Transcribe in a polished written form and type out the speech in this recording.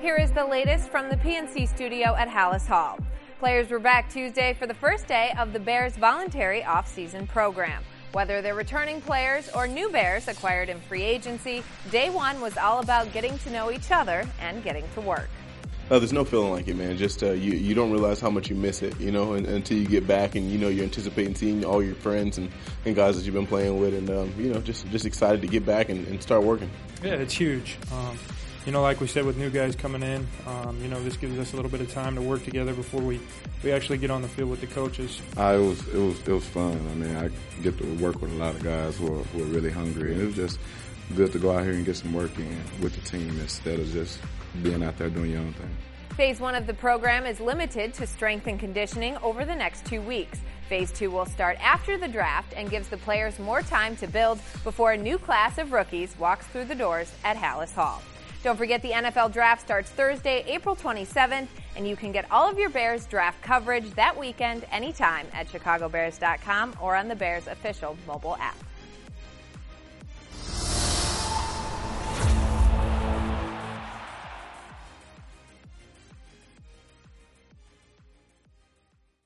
Here is the latest from the PNC studio at Halas Hall. Players were back Tuesday for the first day of the Bears' voluntary off-season program. Whether they're returning players or new Bears acquired in free agency, day one was all about getting to know each other and getting to work. There's no feeling like it, man. Just you don't realize how much you miss it, until you get back and, you're anticipating seeing all your friends and guys that you've been playing with and, just excited to get back and start working. Yeah, it's huge. Like we said with new guys coming in, this gives us a little bit of time to work together before we actually get on the field with the coaches. It was fun. I mean, I get to work with a lot of guys who are really hungry, and it was just good to go out here and get some work in with the team instead of just being out there doing your own thing. Phase 1 of the program is limited to strength and conditioning over the next 2 weeks. Phase 2 will start after the draft and gives the players more time to build before a new class of rookies walks through the doors at Halas Hall. Don't forget the NFL Draft starts Thursday, April 27th, and you can get all of your Bears draft coverage that weekend anytime at chicagobears.com or on the Bears official mobile app.